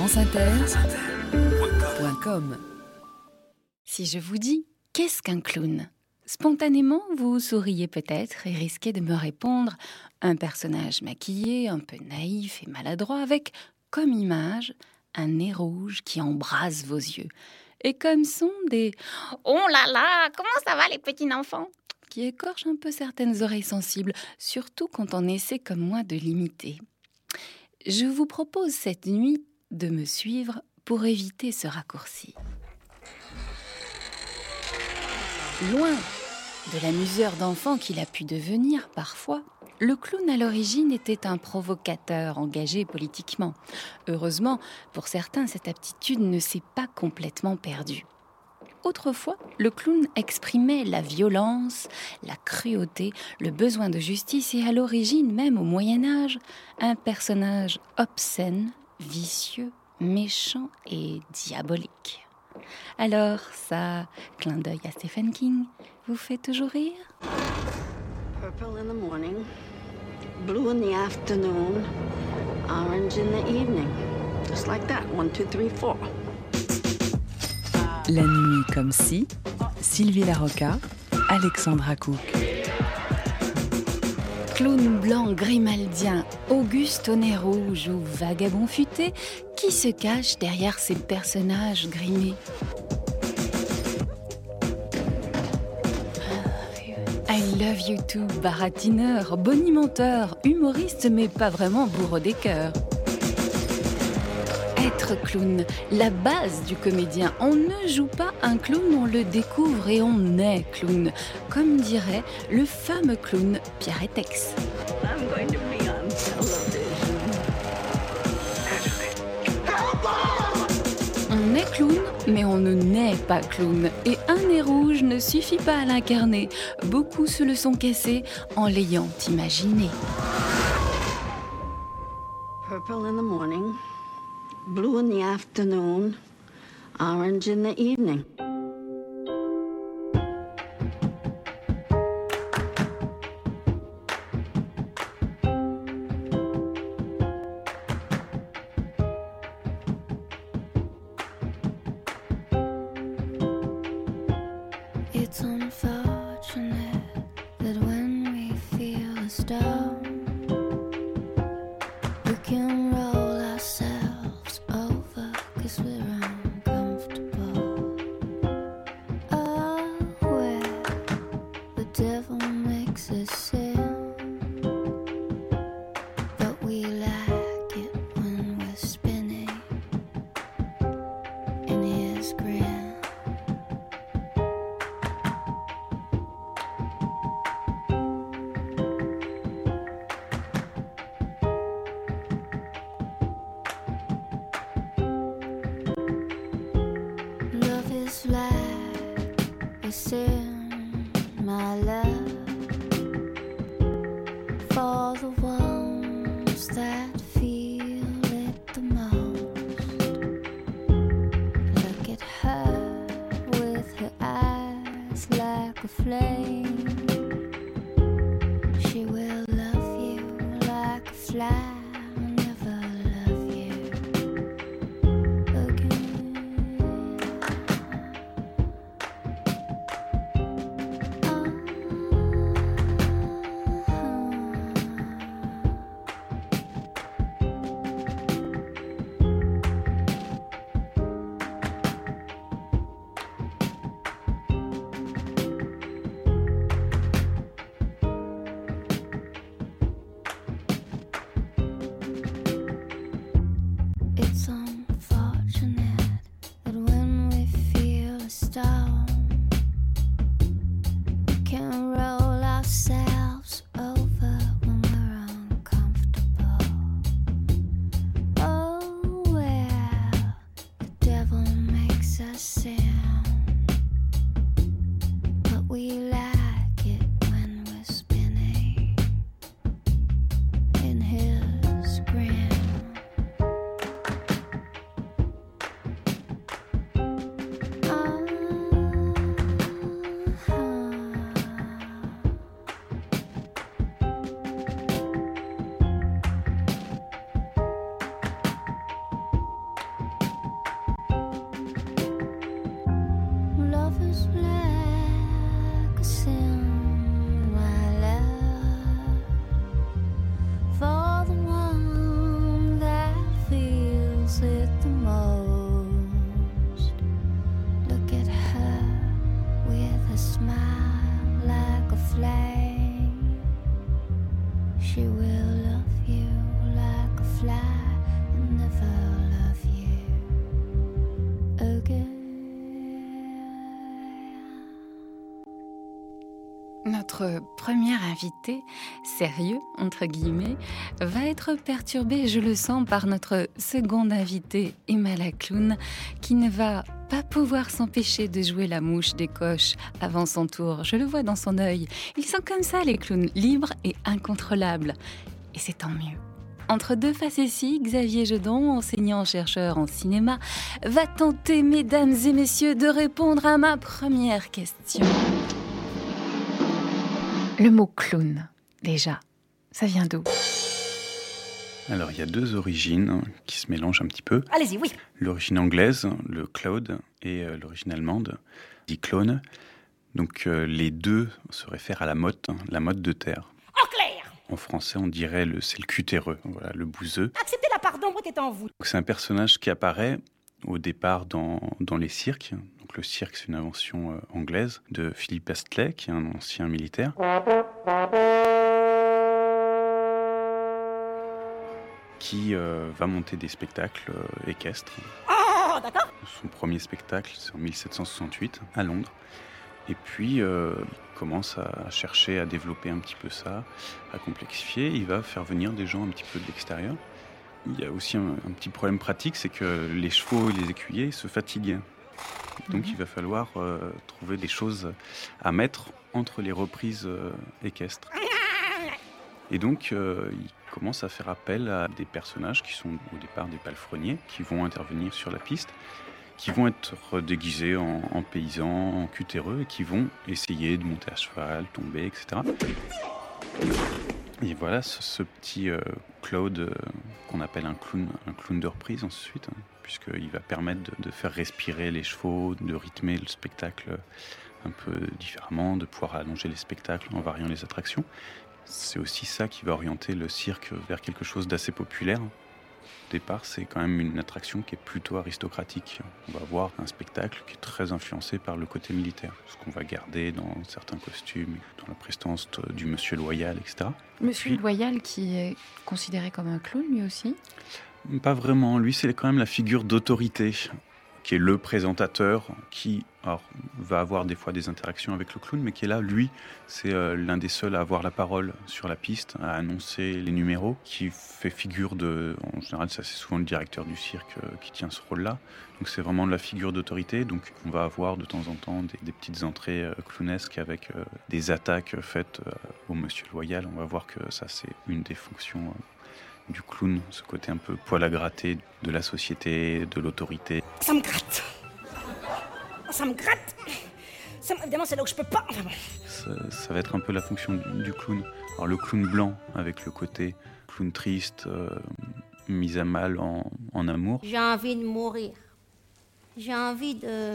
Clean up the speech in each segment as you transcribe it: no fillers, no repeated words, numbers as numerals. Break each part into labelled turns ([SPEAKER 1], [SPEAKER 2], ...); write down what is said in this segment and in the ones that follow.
[SPEAKER 1] franceinter.com. Si je vous dis « qu'est-ce qu'un clown ?» Spontanément, vous souriez peut-être et risquez de me répondre un personnage maquillé, un peu naïf et maladroit, avec comme image un nez rouge qui embrase vos yeux. Et comme son des « oh là là, comment ça va les petits enfants ?» qui écorchent un peu certaines oreilles sensibles, surtout quand on essaie comme moi de l'imiter. Je vous propose cette nuit de me suivre pour éviter ce raccourci. Loin de l'amuseur d'enfant qu'il a pu devenir parfois, le clown à l'origine était un provocateur engagé politiquement. Heureusement, pour certains, cette aptitude ne s'est pas complètement perdue. Autrefois, le clown exprimait la violence, la cruauté, le besoin de justice et à l'origine, même au Moyen-Âge, un personnage obscène, vicieux, méchant et diabolique. Alors, ça, clin d'œil à Stephen King, vous fait toujours rire ?
[SPEAKER 2] Purple in the morning, blue in the afternoon, orange in the evening. Just like that, 1, 2, 3, 4.
[SPEAKER 1] La nuit comme si, Sylvie Larocca, Alexandra Cook. Clown blanc grimaldien, Auguste au nez rouge ou vagabond futé, qui se cache derrière ces personnages grimés ? I love you too, baratineur, bonimenteur, humoriste mais pas vraiment bourreau des cœurs. Être clown, la base du comédien. On ne joue pas un clown, on le découvre et on est clown. Comme dirait le fameux clown Pierre Etex.
[SPEAKER 2] I'm going to be on television.
[SPEAKER 1] On est clown, mais on ne naît pas clown. Et un nez rouge ne suffit pas à l'incarner. Beaucoup se le sont cassés en l'ayant imaginé.
[SPEAKER 2] Purple in the morning, blue in the afternoon, orange in the evening.
[SPEAKER 3] It's unfortunate that when we feel down, we can roll ourselves over 'cause we're uncomfortable. Oh, where the devil makes us sin, but we like it when we're spinning in his grin. Love is like a sin, my love, for the ones that feel it the most. never love you again.
[SPEAKER 1] Notre premier invité, sérieux, entre guillemets, va être perturbé, je le sens, par notre seconde invitée, Emma la clown, qui ne va pas pouvoir s'empêcher de jouer la mouche des coches avant son tour. Je le vois dans son œil. Ils sont comme ça, les clowns, libres et incontrôlables. Et c'est tant mieux. Entre deux facéties, Xavier Gedon, enseignant-chercheur en cinéma, va tenter, mesdames et messieurs, de répondre à ma première question. Le mot clown, déjà, ça vient d'où ?
[SPEAKER 4] Alors, il y a deux origines qui se mélangent un petit peu.
[SPEAKER 5] Allez-y, oui.
[SPEAKER 4] L'origine anglaise, le cloud, et l'origine allemande, dit clone. Donc, les deux se réfèrent à la mode de terre.
[SPEAKER 5] En clair,
[SPEAKER 4] En français, on dirait c'est le cutéreux, voilà, le bouseux.
[SPEAKER 5] acceptez la part d'ombre qui est en vous.
[SPEAKER 4] Donc, c'est un personnage qui apparaît au départ dans les cirques. Donc, le cirque, c'est une invention anglaise de Philip Astley, qui est un ancien militaire. Qui va monter des spectacles équestres.
[SPEAKER 5] Oh, d'accord.
[SPEAKER 4] Son premier spectacle, c'est en 1768, à Londres. Et puis, il commence à chercher à développer un petit peu ça, à complexifier. Il va faire venir des gens un petit peu de l'extérieur. Il y a aussi un petit problème pratique, c'est que les chevaux et les écuyers se fatiguent. Donc, il va falloir trouver des choses à mettre entre les reprises équestres. Et donc, il commence à faire appel à des personnages qui sont au départ des palefreniers, qui vont intervenir sur la piste, qui vont être déguisés en paysans, en cutéreux, et qui vont essayer de monter à cheval, tomber, etc. Et voilà ce petit Claude qu'on appelle un clown de reprise ensuite, puisqu'il va permettre de faire respirer les chevaux, de rythmer le spectacle un peu différemment, de pouvoir allonger les spectacles en variant les attractions. C'est aussi ça qui va orienter le cirque vers quelque chose d'assez populaire. Au départ, c'est quand même une attraction qui est plutôt aristocratique. On va avoir un spectacle qui est très influencé par le côté militaire, ce qu'on va garder dans certains costumes, dans la prestance du monsieur loyal, etc.
[SPEAKER 1] Monsieur Loyal qui est considéré comme un clown, lui aussi ?
[SPEAKER 4] Pas vraiment. Lui, c'est quand même la figure d'autorité, qui est le présentateur, qui va avoir des fois des interactions avec le clown, mais qui est là, lui, c'est l'un des seuls à avoir la parole sur la piste, à annoncer les numéros, qui fait figure en général, ça c'est souvent le directeur du cirque qui tient ce rôle-là, donc c'est vraiment la figure d'autorité, donc on va avoir de temps en temps des petites entrées clownesques avec des attaques faites au monsieur loyal. On va voir que ça c'est une des fonctions du clown, ce côté un peu poil à gratter de la société, de l'autorité.
[SPEAKER 5] Ça me gratte. Ça me gratte. Évidemment, c'est là où je peux pas. Enfin bon.
[SPEAKER 4] Ça va être un peu la fonction du clown. Alors le clown blanc, avec le côté clown triste, mis à mal en amour.
[SPEAKER 6] J'ai envie de mourir. J'ai envie de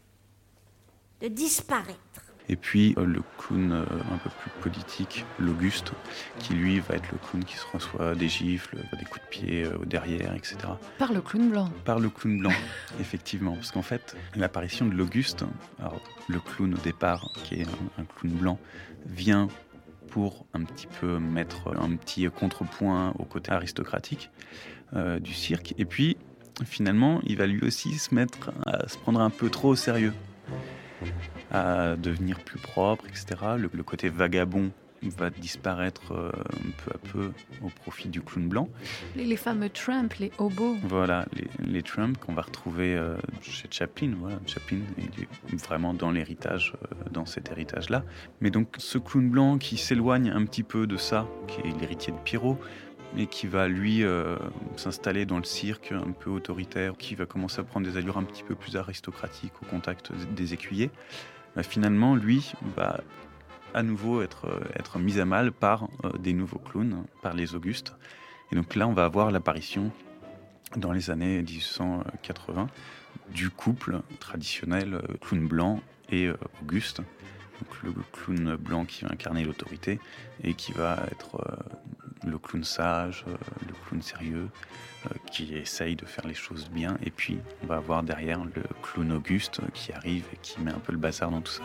[SPEAKER 6] disparaître.
[SPEAKER 4] Et puis le clown un peu plus politique, l'Auguste, qui lui va être le clown qui se reçoit des gifles, des coups de pied derrière, etc.
[SPEAKER 1] Par le clown blanc.
[SPEAKER 4] Par le clown blanc, effectivement. Parce qu'en fait, l'apparition de l'Auguste, alors le clown au départ, qui est un clown blanc, vient pour un petit peu mettre un petit contrepoint au côté aristocratique du cirque. Et puis, finalement, il va lui aussi se prendre un peu trop au sérieux, à devenir plus propre, etc. Le côté vagabond va disparaître peu à peu au profit du clown blanc.
[SPEAKER 1] Les fameux tramps, les hobos.
[SPEAKER 4] Voilà, les tramps qu'on va retrouver chez Chaplin. Voilà, Chaplin est vraiment dans l'héritage, dans cet héritage-là. Mais donc ce clown blanc qui s'éloigne un petit peu de ça, qui est l'héritier de Pierrot, mais qui va lui s'installer dans le cirque un peu autoritaire, qui va commencer à prendre des allures un petit peu plus aristocratiques au contact des écuyers, finalement lui va à nouveau être mis à mal par des nouveaux clowns, par les Augustes. Et donc là on va avoir l'apparition dans les années 1880 du couple traditionnel clown blanc et Auguste. Donc le clown blanc qui va incarner l'autorité et qui va être le clown sage, le clown sérieux, qui essaye de faire les choses bien. Et puis, on va avoir derrière le clown Auguste qui arrive et qui met un peu le bazar dans tout ça.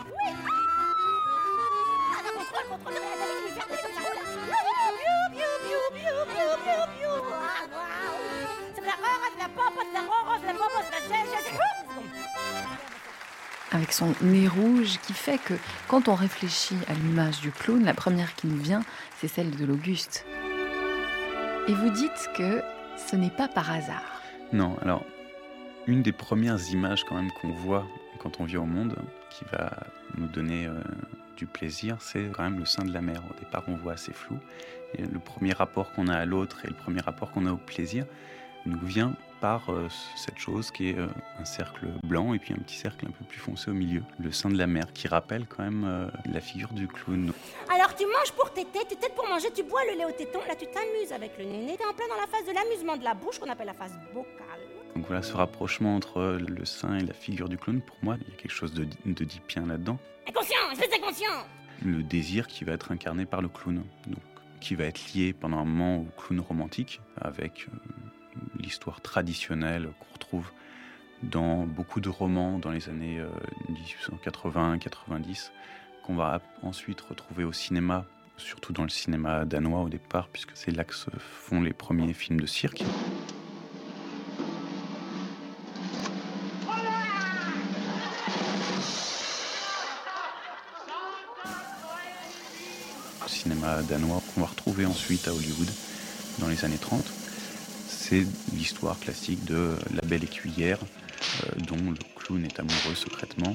[SPEAKER 1] Avec son nez rouge qui fait que, quand on réfléchit à l'image du clown, la première qui nous vient, c'est celle de l'Auguste. Et vous dites que ce n'est pas par hasard.
[SPEAKER 4] Non, alors, une des premières images quand même qu'on voit quand on vient au monde, qui va nous donner du plaisir, c'est quand même le sein de la mère. Au départ, on voit assez flou. Et le premier rapport qu'on a à l'autre et le premier rapport qu'on a au plaisir nous vient par cette chose qui est un cercle blanc et puis un petit cercle un peu plus foncé au milieu. Le sein de la mère qui rappelle quand même la figure du clown.
[SPEAKER 5] Alors tu manges pour téter, tu têtes pour manger, tu bois le lait au téton, là tu t'amuses avec le néné, t'es en plein dans la phase de l'amusement de la bouche qu'on appelle la phase vocale.
[SPEAKER 4] Donc voilà, ce rapprochement entre le sein et la figure du clown, pour moi, il y a quelque chose de dipien là-dedans.
[SPEAKER 5] Inconscient, espèce d'inconscient.
[SPEAKER 4] Le désir qui va être incarné par le clown, donc qui va être lié pendant un moment au clown romantique, avec l'histoire traditionnelle qu'on retrouve dans beaucoup de romans dans les années 1880-90, qu'on va ensuite retrouver au cinéma, surtout dans le cinéma danois au départ, puisque c'est là que se font les premiers films de cirque. Le cinéma danois qu'on va retrouver ensuite à Hollywood dans les années 30. C'est l'histoire classique de la belle écuyère dont le clown est amoureux secrètement.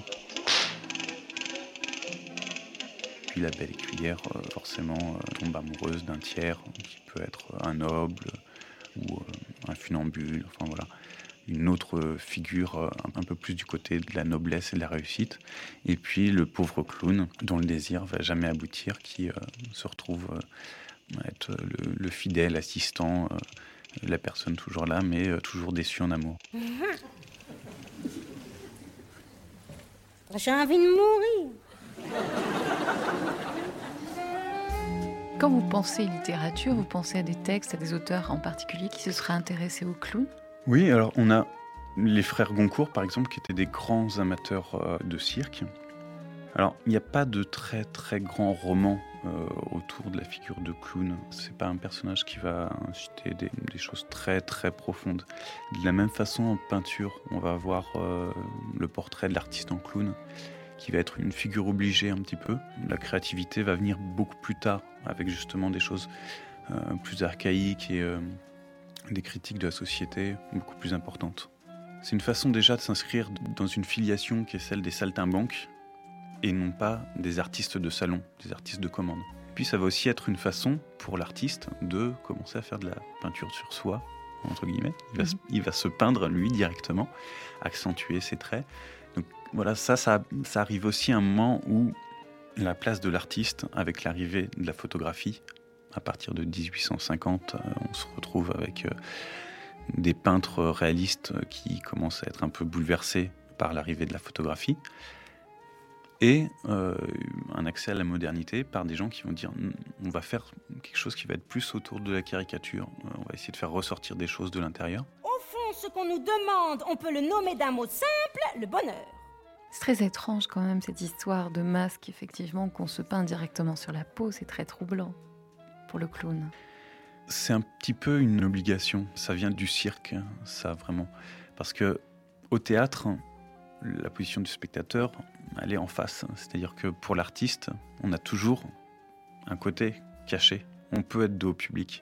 [SPEAKER 4] Puis la belle écuyère forcément tombe amoureuse d'un tiers qui peut être un noble ou un funambule, enfin voilà. Une autre figure un peu plus du côté de la noblesse et de la réussite. Et puis le pauvre clown dont le désir va jamais aboutir, qui se retrouve être le fidèle assistant, la personne toujours là, mais toujours déçue en amour.
[SPEAKER 5] J'ai envie de mourir.
[SPEAKER 1] Quand vous pensez littérature, vous pensez à des textes, à des auteurs en particulier qui se seraient intéressés au clown ?
[SPEAKER 4] Oui, alors on a les frères Goncourt, par exemple, qui étaient des grands amateurs de cirque. Alors, il n'y a pas de très très grands romans autour de la figure de clown. C'est pas un personnage qui va inciter des choses très très profondes. De la même façon, en peinture, on va avoir le portrait de l'artiste en clown, qui va être une figure obligée un petit peu. La créativité va venir beaucoup plus tard, avec justement des choses plus archaïques et des critiques de la société beaucoup plus importantes. C'est une façon déjà de s'inscrire dans une filiation qui est celle des saltimbanques, et non pas des artistes de salon, des artistes de commande. Puis ça va aussi être une façon pour l'artiste de commencer à faire de la peinture sur soi, entre guillemets. Il va se peindre lui directement, accentuer ses traits. Donc voilà, ça arrive aussi à un moment où la place de l'artiste, avec l'arrivée de la photographie, à partir de 1850, on se retrouve avec des peintres réalistes qui commencent à être un peu bouleversés par l'arrivée de la photographie. Et un accès à la modernité par des gens qui vont dire on va faire quelque chose qui va être plus autour de la caricature, on va essayer de faire ressortir des choses de l'intérieur.
[SPEAKER 5] Au fond, ce qu'on nous demande, on peut le nommer d'un mot simple, le bonheur.
[SPEAKER 1] C'est très étrange quand même cette histoire de masque, effectivement, qu'on se peint directement sur la peau, c'est très troublant pour le clown.
[SPEAKER 4] C'est un petit peu une obligation, ça vient du cirque, ça vraiment. Parce que au théâtre, la position du spectateur, elle est en face. C'est-à-dire que pour l'artiste, on a toujours un côté caché. On peut être dos au public.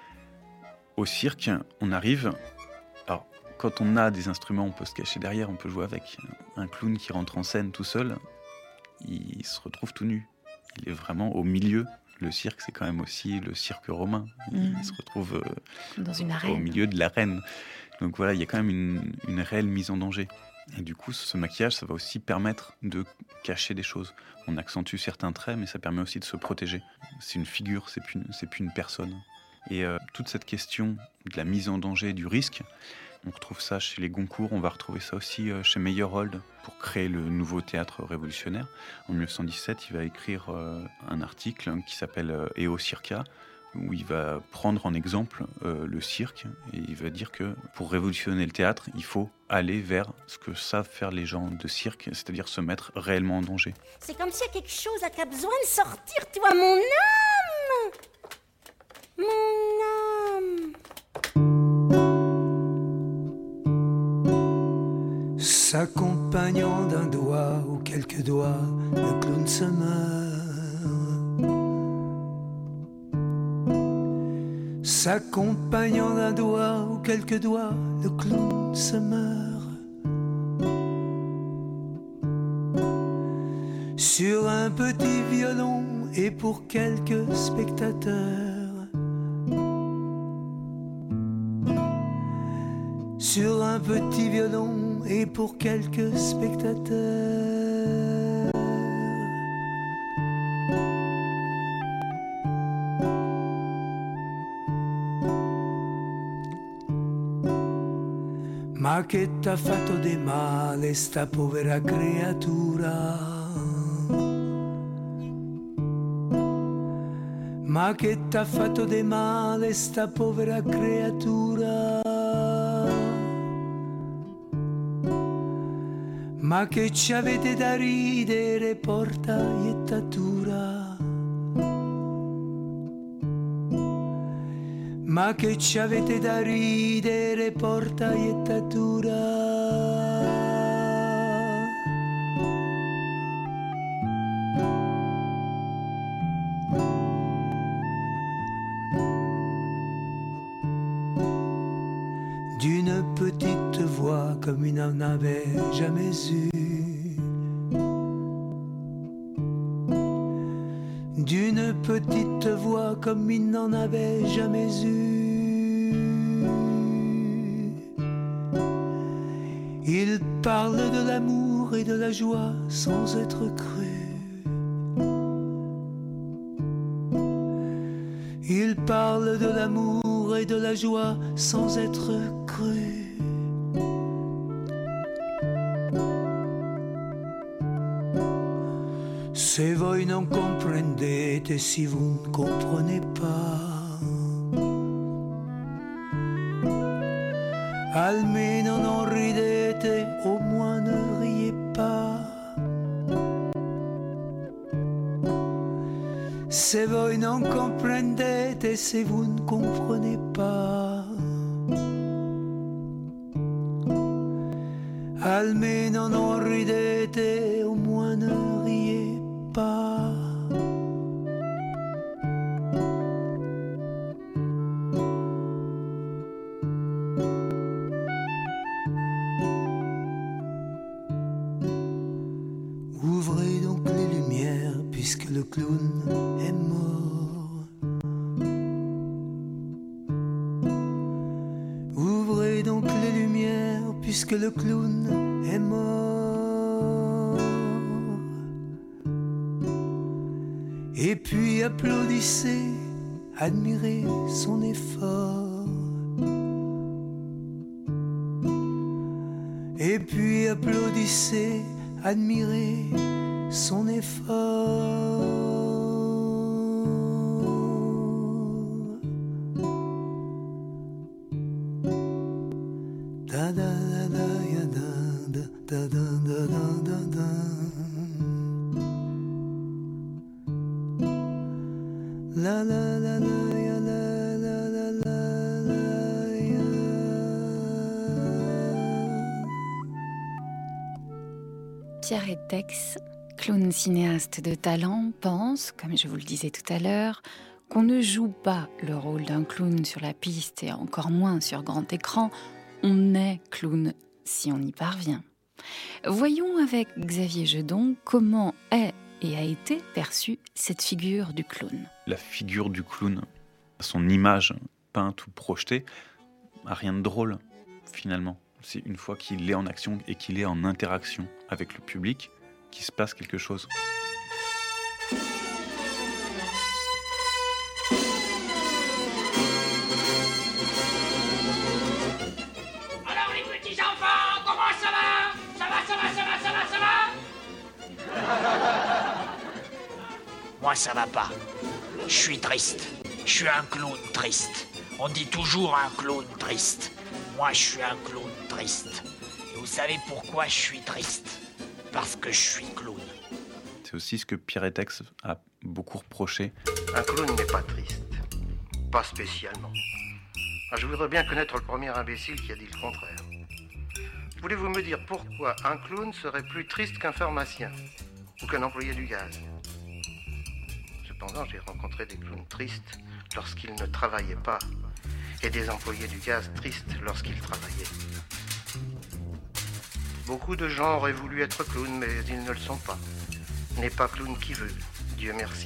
[SPEAKER 4] Au cirque, on arrive... Alors, quand on a des instruments, on peut se cacher derrière, on peut jouer avec. Un clown qui rentre en scène tout seul, il se retrouve tout nu. Il est vraiment au milieu. Le cirque, c'est quand même aussi le cirque romain. Il se retrouve
[SPEAKER 1] dans une arène.
[SPEAKER 4] Au milieu de l'arène. Donc voilà, il y a quand même une réelle mise en danger. Et du coup, ce maquillage, ça va aussi permettre de cacher des choses. On accentue certains traits, mais ça permet aussi de se protéger. C'est une figure, c'est plus une personne. Et toute cette question de la mise en danger, du risque, on retrouve ça chez les Goncourt, on va retrouver ça aussi chez Meyerhold pour créer le nouveau théâtre révolutionnaire. En 1917, il va écrire un article qui s'appelle Eo Circa, où il va prendre en exemple le cirque, et il va dire que pour révolutionner le théâtre, il faut aller vers ce que savent faire les gens de cirque, c'est-à-dire se mettre réellement en danger.
[SPEAKER 5] C'est comme s'il y a quelque chose qui a besoin de sortir, tu vois, mon âme. Mon âme.
[SPEAKER 7] S'accompagnant d'un doigt ou quelques doigts, le clown se meurt. S'accompagnant d'un doigt ou quelques doigts, le clown se meurt. Sur un petit violon et pour quelques spectateurs. Sur un petit violon et pour quelques spectateurs. Ma che t'ha fatto di male sta povera creatura? Ma che t'ha fatto di male sta povera creatura? Ma che ci avete da ridere, porta iettatura? Ma che ci avete da ridere, porta iettatura? D'une petite voix comme il n'en avait jamais eu. D'une petite voix comme il n'en avait jamais eu. Il parle de l'amour et de la joie sans être cru. Il parle de l'amour et de la joie sans être cru. Se voi non comprendete, si vous ne comprenez pas, almeno non ridete, au moins ne riez pas. Se voi non comprendete, se vous ne comprenez pas, almeno non ridete, au moins ne riez pas. Ouvrez donc les lumières puisque le clown est mort. Ouvrez donc les lumières puisque le clown est mort. Et puis applaudissez, admirez son effort. Et puis applaudissez, admirez son effort. Da da da da ya da da da da da da da. La la la la ya la la la la ya.
[SPEAKER 1] Pierre Etex, clown cinéaste de talent, pense, comme je vous le disais tout à l'heure, qu'on ne joue pas le rôle d'un clown sur la piste et encore moins sur grand écran. On est clown si on y parvient. Voyons avec Xavier Gedon comment est et a été perçue cette figure du clown.
[SPEAKER 4] La figure du clown, son image peinte ou projetée, a rien de drôle finalement. C'est une fois qu'il est en action et qu'il est en interaction avec le public qu'il se passe quelque chose.
[SPEAKER 8] Alors les petits enfants, comment ça va? Ça va? Moi ça va pas. Je suis triste. Je suis un clown triste. On dit toujours un clown triste. Moi, je suis un clown triste. Et vous savez pourquoi je suis triste? Parce que je suis clown.
[SPEAKER 4] C'est aussi ce que Pierre Etex a beaucoup reproché.
[SPEAKER 9] Un clown n'est pas triste. Pas spécialement. Je voudrais bien connaître le premier imbécile qui a dit le contraire. Voulez-vous me dire pourquoi un clown serait plus triste qu'un pharmacien ou qu'un employé du gaz? Cependant, j'ai rencontré des clowns tristes lorsqu'ils ne travaillaient pas et des employés du gaz tristes lorsqu'ils travaillaient. Beaucoup de gens auraient voulu être clowns, mais ils ne le sont pas. N'est pas clown qui veut, Dieu merci.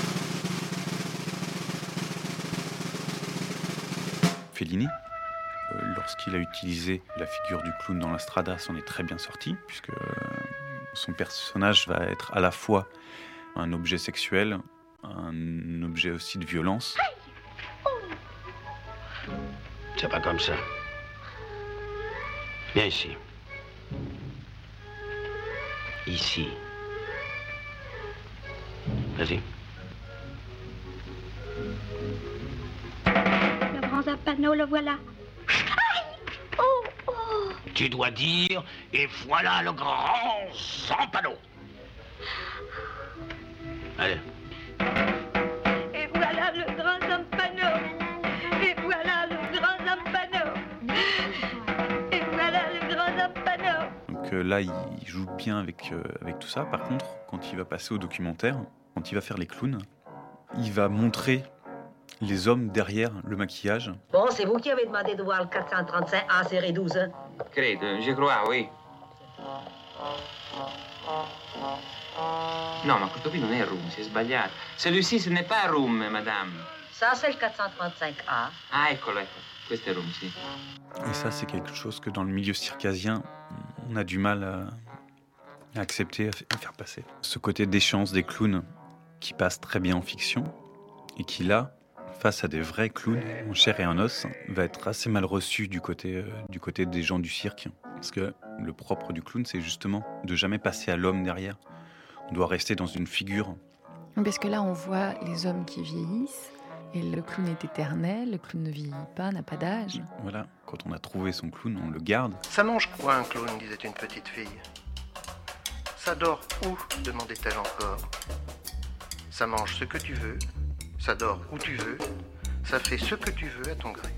[SPEAKER 4] Fellini, lorsqu'il a utilisé la figure du clown dans la Strada, s'en est très bien sorti, puisque son personnage va être à la fois un objet sexuel, un objet aussi de violence.
[SPEAKER 10] C'est pas comme ça. Viens ici. Ici. Vas-y.
[SPEAKER 6] Le grand zampano, le voilà.
[SPEAKER 8] Tu dois dire, et voilà le grand zampano.
[SPEAKER 10] Allez.
[SPEAKER 6] Et voilà le grand zampano. Et voilà le grand zampano. Et voilà le grand zampano.
[SPEAKER 4] Donc là, il joue bien avec tout ça. Par contre, quand il va passer au documentaire, quand il va faire les clowns, il va montrer les hommes derrière le maquillage.
[SPEAKER 11] Bon, c'est vous qui avez demandé de voir le 435A série 12, hein?
[SPEAKER 12] Credo, je crois, oui. No, ma questo qui non è il room, si è sbagliato. Celui-ci, ce n'est pas un room, madame.
[SPEAKER 11] Ça, c'est le 435A.
[SPEAKER 12] Ah, eccolo, ecco. Questo è il room, sì.
[SPEAKER 4] Et ça, c'est quelque chose que dans le milieu circassien, on a du mal à accepter, à faire passer. Ce côté déchéance des clowns qui passe très bien en fiction et qui, là, face à des vrais clowns en chair et en os, va être assez mal reçu du côté des gens du cirque. Parce que le propre du clown, c'est justement de jamais passer à l'homme derrière. On doit rester dans une figure.
[SPEAKER 1] Parce que là, on voit les hommes qui vieillissent, et le clown est éternel, le clown ne vieillit pas, n'a pas d'âge.
[SPEAKER 4] Voilà, quand on a trouvé son clown, on le garde.
[SPEAKER 9] Ça mange quoi un clown, disait une petite fille. Ça dort où, demandait-elle encore. Ça mange ce que tu veux, ça dort où tu veux, ça fait ce que tu veux à ton gré.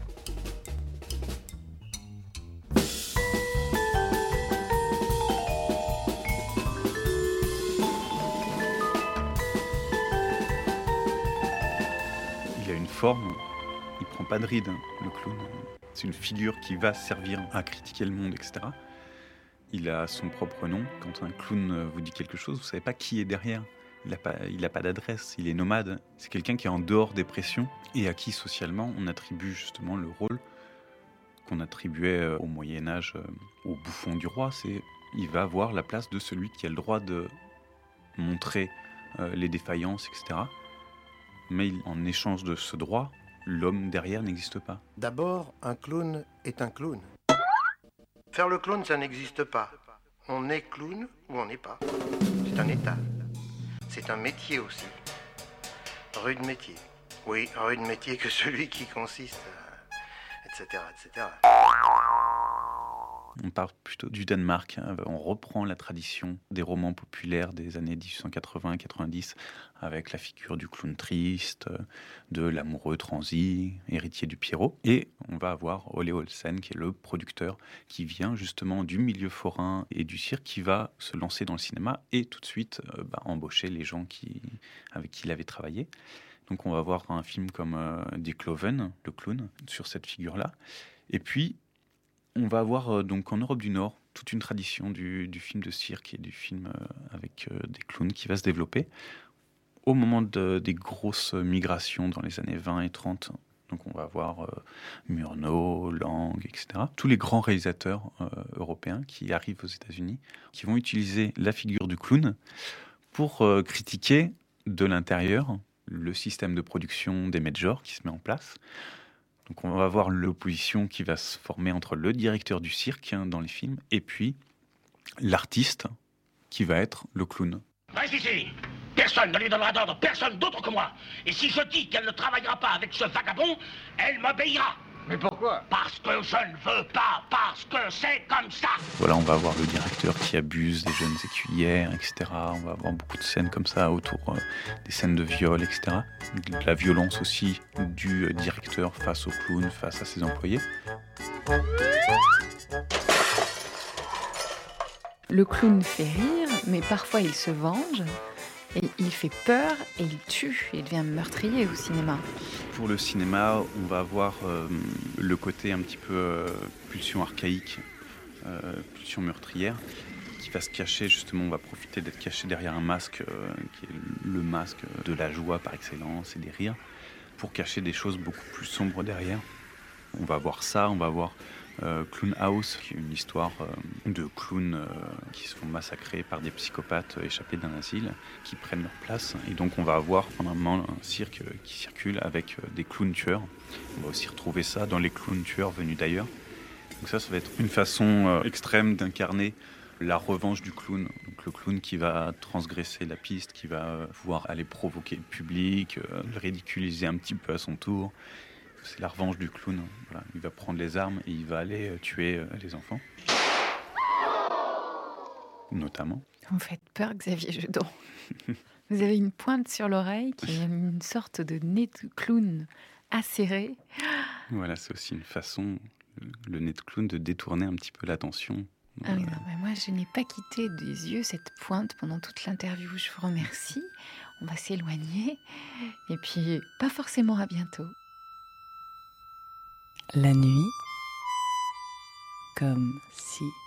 [SPEAKER 4] Il a une forme, il prend pas de ride, hein, le clown. C'est une figure qui va servir à critiquer le monde, etc. Il a son propre nom. Quand un clown vous dit quelque chose, vous savez pas qui est derrière. Il n'a pas d'adresse, il est nomade. C'est quelqu'un qui est en dehors des pressions et à qui socialement on attribue justement le rôle qu'on attribuait au Moyen-Âge au bouffon du roi. Il va avoir la place de celui qui a le droit de montrer les défaillances, etc. Mais en échange de ce droit, l'homme derrière n'existe pas.
[SPEAKER 9] D'abord, un clown est un clown. Faire le clown, ça n'existe pas. On est clown ou on n'est pas. C'est un état. C'est un métier aussi. Rude métier. Oui, rude métier que celui qui consiste à... etc., etc.
[SPEAKER 4] On parle plutôt du Danemark. On reprend la tradition des romans populaires des années 1880-90 avec la figure du clown triste, de l'amoureux transi, héritier du Pierrot. Et on va avoir Ole Olsen, qui est le producteur, qui vient justement du milieu forain et du cirque, qui va se lancer dans le cinéma et tout de suite embaucher les gens avec qui il avait travaillé. Donc on va voir un film comme Die Clown, le clown, sur cette figure-là. Et puis, on va avoir donc en Europe du Nord toute une tradition du film de cirque et du film avec des clowns qui va se développer au moment des grosses migrations dans les années 20 et 30. Donc on va avoir Murnau, Lang, etc. Tous les grands réalisateurs européens qui arrivent aux États-Unis, qui vont utiliser la figure du clown pour critiquer de l'intérieur le système de production des majors qui se met en place. Donc on va avoir l'opposition qui va se former entre le directeur du cirque dans les films et puis l'artiste qui va être le clown.
[SPEAKER 8] Reste ici. Personne ne lui donnera d'ordre, personne d'autre que moi. Et si je dis qu'elle ne travaillera pas avec ce vagabond, elle m'obéira.
[SPEAKER 10] Mais pourquoi?
[SPEAKER 8] Parce que je ne veux pas, parce que c'est comme ça.
[SPEAKER 4] Voilà, on va avoir le directeur qui abuse des jeunes écuyères, etc. On va avoir beaucoup de scènes comme ça autour des scènes de viol, etc. De la violence aussi du directeur face au clown, face à ses employés.
[SPEAKER 1] Le clown fait rire, mais parfois il se venge, et il fait peur, et il tue, il devient meurtrier au cinéma.
[SPEAKER 4] Pour le cinéma, on va avoir le côté un petit peu pulsion archaïque, pulsion meurtrière, qui va se cacher, justement, on va profiter d'être caché derrière un masque, qui est le masque de la joie par excellence et des rires, pour cacher des choses beaucoup plus sombres derrière. On va voir ça, on va voir Clown House, qui est une histoire de clowns qui se font massacrer par des psychopathes échappés d'un asile, qui prennent leur place. Et donc on va avoir pendant un moment un cirque qui circule avec des clowns tueurs. On va aussi retrouver ça dans les clowns tueurs venus d'ailleurs. Donc ça va être une façon extrême d'incarner la revanche du clown. Donc le clown qui va transgresser la piste, qui va pouvoir aller provoquer le public, le ridiculiser un petit peu à son tour. C'est la revanche du clown. Voilà. Il va prendre les armes et il va aller tuer les enfants. Notamment.
[SPEAKER 1] Vous me faites peur, Xavier Jedon. Vous avez une pointe sur l'oreille qui est une sorte de nez de clown acéré.
[SPEAKER 4] Voilà, c'est aussi une façon, le nez de clown, de détourner un petit peu l'attention.
[SPEAKER 1] Ah oui, non, mais moi, je n'ai pas quitté des yeux cette pointe pendant toute l'interview. Je vous remercie. On va s'éloigner. Et puis, pas forcément à bientôt. La nuit, comme si